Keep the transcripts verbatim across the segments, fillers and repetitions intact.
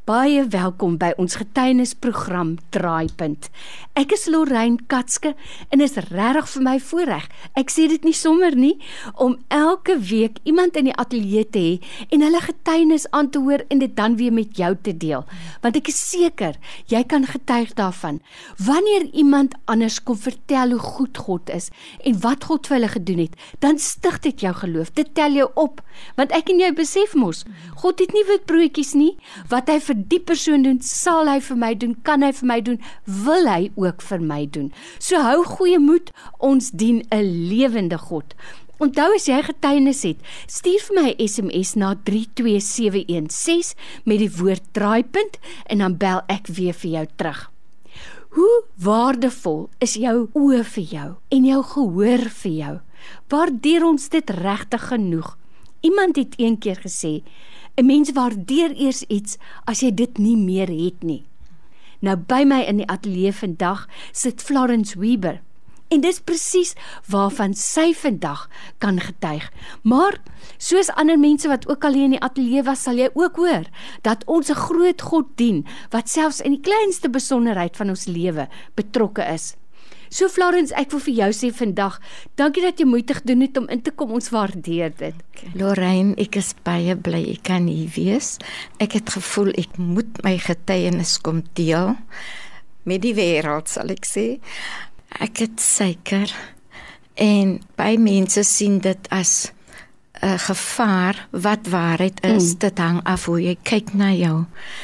Baie welkom by ons getuienisprogram Draaipunt. Ek is Lorraine Katske en is regtig vir my voorreg, ek sê dit nie sommer nie, om elke week iemand in die ateljee te hê en hulle getuienis aan te hoor en dit dan weer met jou te deel. Want ek is seker, jy kan getuig daarvan. Wanneer iemand anders kom vertel hoe goed God is en wat God vir hulle gedoen het, dan stig dit jou geloof, dit tel jou op. Want ek en jy besef mos, God het nie wit broodjies nie, wat hy vir die persoon doen, sal hy vir my doen, kan hy vir my doen, wil hy ook vir my doen. So hou goeie moed, ons dien 'n lewende God. Onthou as jy getuienis het, stuur vir my 'n S M S na drie twee sewe een ses met die woord draaipunt en dan bel ek weer vir jou terug. Hoe waardevol is jou oë vir jou en jou gehoor vir jou? Waardeer ons dit regtig genoeg? Iemand het een keer gesê, 'n mens waardeer eers iets as jy dit nie meer het nie. Nou by my in die ateljee vandag sit Florence Weber. En dis presies waarvan sy vandag kan getuig. Maar soos ander mense wat ook al hier in die ateljee was, sal jy ook hoor dat ons 'n groot God dien wat selfs in die kleinste besonderheid van ons lewe betrokke is. So Florence, ek wil vir jou sê vandag, dankie dat jy moeite gedoen het om in te kom, ons waardeer dit. Okay. Lorraine, ek is baie bly ek kan hier wees. Ek het gevoel ek moet my getuienis kom deel met die wêreld, sal ek sê. Ek het suiker en baie mense sien dit as 'n gevaar wat waarheid is. Mm. Dit hang af hoe jy kyk na jou.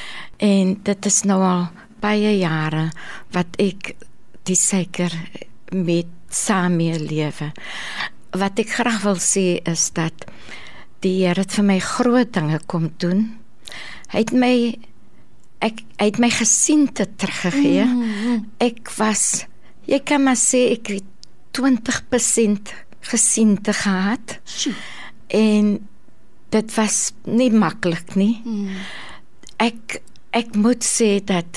En dit is nou al baie jare wat ek die suiker met saam mee lewe. Wat ek graag wil sê is dat die Here het vir my groot dinge kom doen. Hy het my ek hy het my gesiente teruggegee. Mm-hmm. Ek was, jy kan maar sê ek het twintig persent gesiente gehad. Sjoe. En dit was nie maklik nie. Mm. Ek ek moet sê dat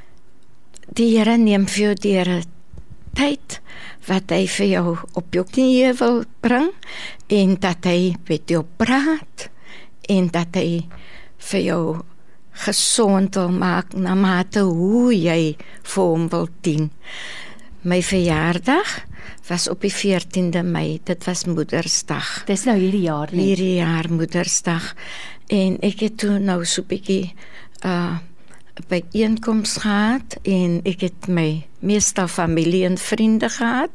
die Here neem vir jou deur 'n tyd wat hy vir jou op jou knieë wil bring en dat hy met jou praat en dat hy vir jou gesond wil maak na mate hoe jy vir hom wil dien. My verjaardag was op die veertiende Mei, dit was Moedersdag. Dis nou hierdie jaar nie? Hierdie jaar Moedersdag. En ek het toe nou so 'n bietjie uh byeenkoms gehad en ek het my meestal familie en vriende gehad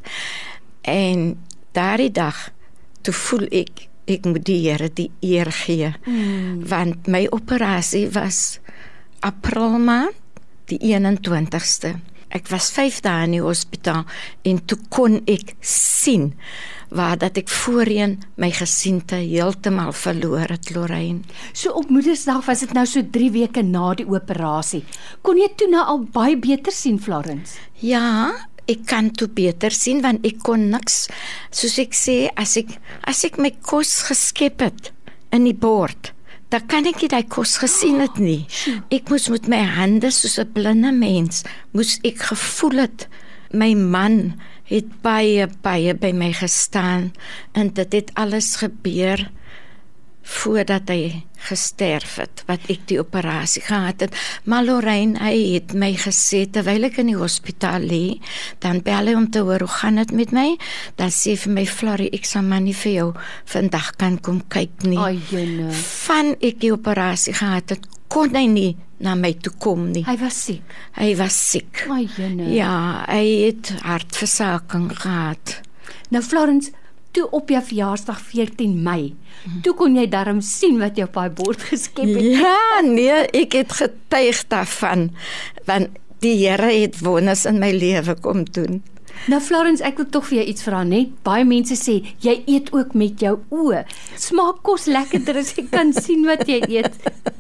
en daardie dag toe voel ek ek moet die Here die eer gee. Mm. Want my operasie was April maand die eenentwintigste. Ek was vyf dae in die hospitaal en toe kon ek sien waar dat ek voorheen my gesiente heeltemal verloor het, Lorraine. So op Moedersdag was dit nou so drie weke na die operasie. Kon jy toe nou al baie beter sien, Florence? Ja, ek kan toe beter sien want ek kon niks, soos ek sê, as ek as ek my kos geskep het in die bord, dan kan ek nie die kos gesien het nie. Ek moes met my hande soos 'n blinde mens, moes ek gevoel het. My man het baie, baie by my gestaan en dit het alles gebeur voordat hy gesterf het, wat ek die operasie gehad het. Maar Lorraine, hy het my gesê, terwyl ek in die hospitaal lê, dan bel hy om te hoor, hoe gaan het met my? Dan sê vir my, Florie, ek sal maar nie vir jou vandag kan kom kyk nie. Ai, jene. Van ek die operasie gehad het, kon hy nie na my toe kom nie. Hy was siek? Hy was siek. Ai, jene. Ja, hy het hartversaking gehad. Nou Florence, toe op jou verjaarsdag veertien Mei, toe kon jy darm sien wat jy op daai bord geskep het. Ja, nee, ek het getuig daarvan, want die Here het wonders in my lewe kom doen. Nou Florence, ek wil tog vir jou iets vra, net. Baie mense sê, jy eet ook met jou oë. Smaak kos lekkerder as jy kan sien wat jy eet.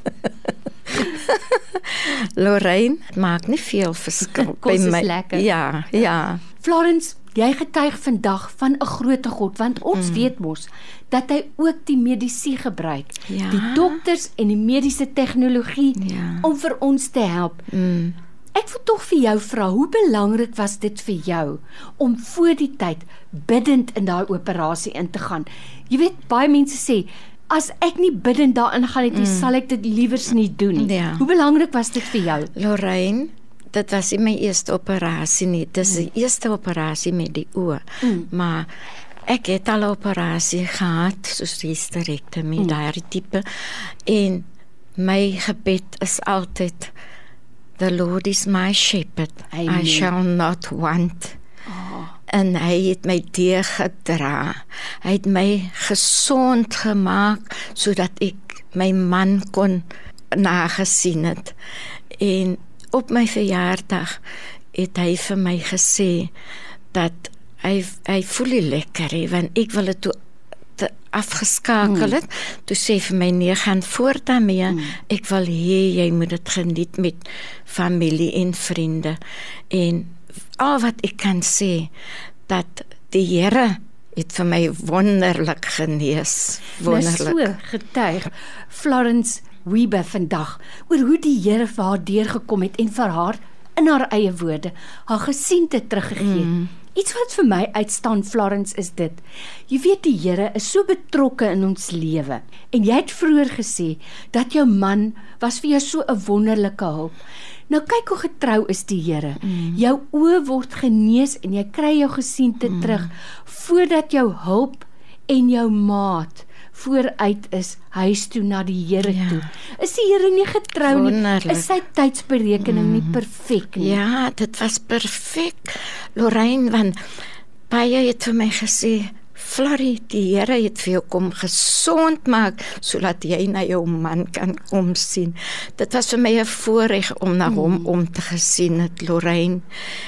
Lorraine, het maak nie veel verskil kos by my. Is lekker. Ja, ja. Florence, jy getuig vandag van 'n groot God, want ons mm. weet mos dat hy ook die medisyne gebruik, ja. die dokters en die mediese tegnologie ja. om vir ons te help. Mm. Ek wil tog vir jou vra, hoe belangrik was dit vir jou om voor die tyd biddend in daai operasie in te gaan? Jy weet, baie mense sê as ek nie bidend daarin gaan het nie, mm. sal ek dit liewers nie doen nie. Ja. Hoe belangrik was dit vir jou? Lorraine, dit was nie my eerste operasie nie. Dit is mm. die eerste operasie met die oë. Mm. Maar ek het al 'n operasie gehad, soos hysterektomie, mm. daardie tipe. En my gebed is altyd, the Lord is my shepherd. Amen. I shall not want. Oh. En hy het my deurgedra. Hy het my gesond gemaak, sodat ek my man kon nagesien het. En op my verjaardag het hy vir my gesê, dat hy, hy voel nie lekker, he, want ek wil het toe afgeskakel het, mm. toe sê vir my, nee, gaan voort daarmee, mm. ek wil hê, jy moet het geniet met familie en vriende, en al wat ek kan sê, dat die Here het vir my wonderlik genees, wonderlik. Nou so getuig Florence Weber vandag, oor hoe die Here vir haar deurgekom het, en vir haar, in haar eie woorde, haar gesiente teruggegee. Mm. Iets wat vir my uitstaan, Florence, is dit. Jy weet, die Here is so betrokke in ons lewe. En jy het vroeër gesê, dat jou man was vir jou so 'n wonderlike hulp. Nou kyk hoe getrou is die Here. Mm. Jou oë word genees en jy kry jou gesiente mm. terug, voordat jou hulp en jou maat vooruit is, huis toe na die Here ja. toe. Is die Here nie getrou nie? Is sy tydsberekening mm. nie perfek nie? Ja, dit was perfek, Lorraine, want baie het vir my gesê, Florie, die Here het vir jou kom gesond maak, sodat jy na jou man kan omsien. Dit was vir my 'n voorreg om na mm. hom om te gesien het, Lorraine.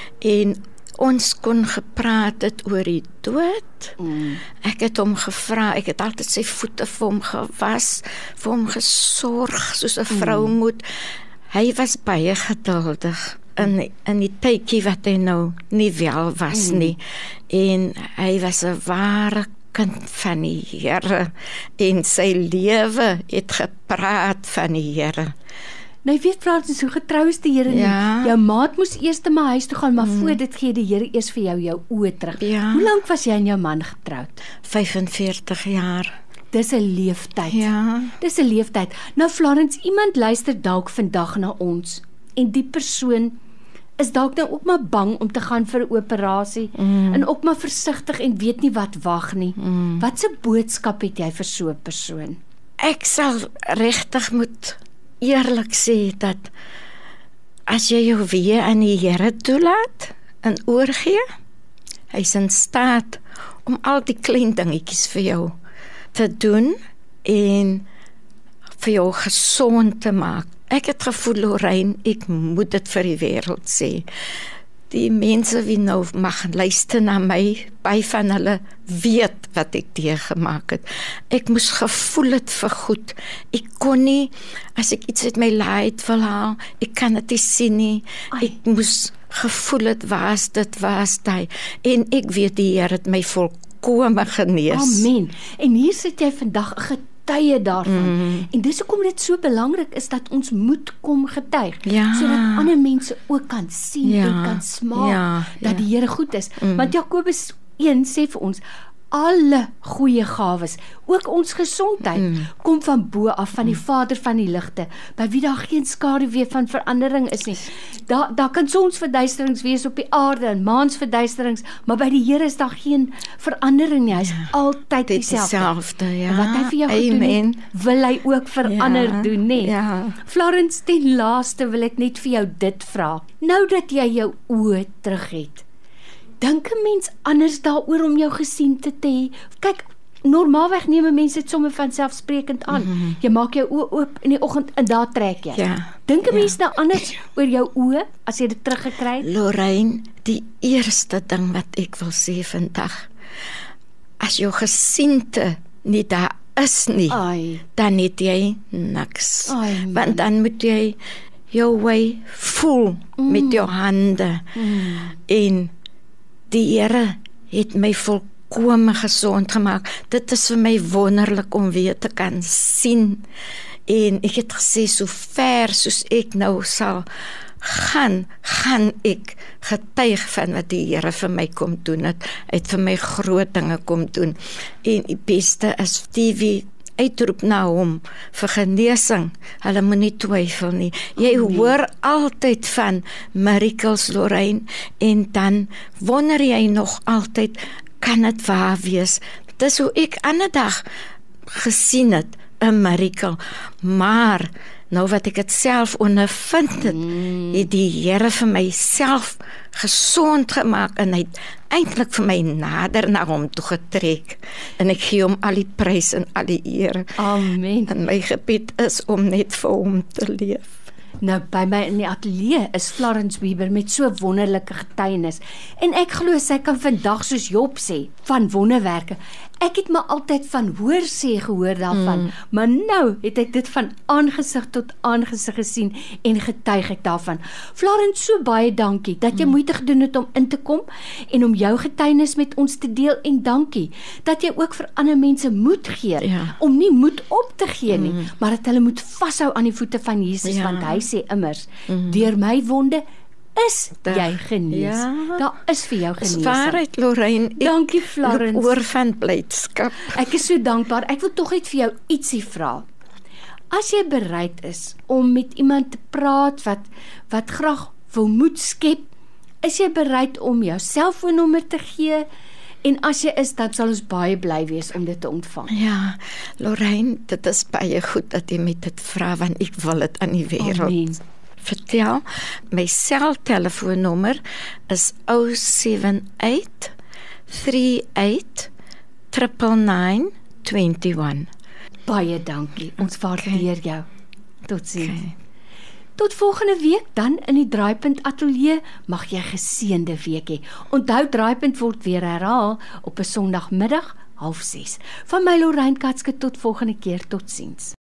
En ons kon gepraat het oor die dood. Mm. Ek het hom gevra, ek het altyd sy voete vir hom gewas, vir hom gesorg, soos 'n vrou mm. moet. Hy was baie geduldig in, in die tydjie wat hy nou nie wel was mm. nie. En hy was 'n ware kind van die Here. En sy lewe het gepraat van die Here. Nou, jy weet, Frans, hoe getrou is die Here nie. Ja. Jou maat moes eers te my huis toe gaan, maar mm. voor dit gee die Here eers vir jou jou oë terug. Ja. Hoe lank was jy en jou man getroud? vyfenveertig jaar. Dis 'n leeftyd. Ja. Dis 'n leeftyd. Nou, Florence, iemand luister dalk vandag na ons, en die persoon is dalk nou ook maar bang om te gaan vir 'n operasie, mm. en ook maar versigtig en weet nie wat wag nie. Mm. Wat 'n boodskap het jy vir so 'n persoon? Ek sal regtig moet eerlik sê, dat as jy jou weer aan die Here toelaat en oorgee, hy is in staat om al die klein dingetjies vir jou te doen en vir jou gesond te maak. Ek het gevoel, Lorraine, ek moet dit vir die wêreld sê. Die mense wie nou mag luister na my, by van hulle weet wat ek deurgemaak het. Ek moes gevoel het vir goed. Ek kon nie, as ek iets uit my laait wil haal, ek kan het nie sien nie. Ai. Ek moes gevoel het, was dit, was die. En ek weet die Here het my volkome genees. Amen. En hier sit jy vandag 'n getuie daarvan. Mm. En dis hoekom dit so belangrik is dat ons moet kom getuig, ja. sodat ander mense ook kan sien ja. en kan smaak ja. dat ja. die Here goed is. Mm. Want Jakobus een sê vir ons, alle goeie gawes, ook ons gesondheid, mm. kom van bo af, van die mm. Vader van die ligte, by wie daar geen skaduwee van verandering is nie. Daar, daar kan sonsverduisterings wees op die aarde, en maansverduisterings, maar by die Here is daar geen verandering nie. Hy is ja. altyd dieselfde. Ja. En wat hy vir jou gedoen het, wil hy ook verander ja. doen, nie? Ja. Florence, ten laaste wil ek net vir jou dit vra. Nou dat jy jou oë terug het, dink 'n mens anders daaroor om jou gesiente te hê? Kyk, normaalweg neem 'n mens dit sommer vanselfsprekend aan. Mm-hmm. Jy maak jou oë oop in die oggend en daar trek jy. Ja. Dink 'n ja. mens nou anders oor jou oë as jy dit teruggekry het? Lorraine, die eerste ding wat ek wil sê vandag, as jou gesiente nie daar is nie, Ai. dan het jy niks. Ai, want dan moet jy jou wy voel mm. met jou hande. Mm. En die Here het my volkome gesond gemaak. Dit is vir my wonderlik om weer te kan sien. En ek het gesê, so ver soos ek nou sal gaan, gaan ek getuig van wat die Here vir my kom doen het. Hy het vir my groot dinge kom doen. En die beste is die wie uitroep na hom vir genesing. Hulle moenie twyfel nie. Jy Amen. hoor altyd van miracles, Lorraine, en dan wonder jy nog altyd, kan dit waar wees? Dis hoe ek ander dag gesien het, 'n miracle, maar nou wat ek dit self ondervind het, Mm. het die Here vir my self gesond gemaak en hy het eintlik vir my nader na hom toe getrek. En ek gee hom al die prys en al die eer. Amen. En my gebed is om net vir hom te leef. Nou by my in die ateljee is Florence Weber met so wonderlike getuienis. En ek glo sy kan vandag soos Job sê van wonderwerke. Ek het maar altyd van hoor sê gehoor daarvan, mm. maar nou het ek dit van aangesig tot aangesig gesien en getuig ek daarvan. Florence, so baie dankie dat jy mm. moeite gedoen het om in te kom en om jou getuienis met ons te deel, en dankie dat jy ook vir ander mense moed gee, Ja. om nie moed op te gee nie, Mm. maar dat hulle moet vashou aan die voete van Jesus, Ja. want hy sê immers, deur my wonde is Da- jy genees. Ja. Daar is vir jou Dis genesing. waarheid, Lorraine. Ek Dankie, loop Florence. oor van blydskap. Ek is so dankbaar. Ek wil tog net vir jou ietsie vra. As jy bereid is om met iemand te praat wat wat graag wil moed skep, is jy bereid om jou selfoonnommer te gee? En as jy is, dan sal ons baie bly wees om dit te ontvang. Ja, Lorraine, dit is baie goed dat jy met dit vra, want ek wil dit aan die wêreld Amen. vertel. My seltelefoonnommer is zero seven eight three eight nine nine nine two one. Baie dankie. Ons waardeer jou. Totsiens. Okay. Tot volgende week dan in die Draaipunt Ateljee. Mag jy 'n geseënde week hê. Onthou, Draaipunt word weer herhaal op 'n Sondagmiddag half ses. Van my Lorraine Katske tot volgende keer. Totsiens.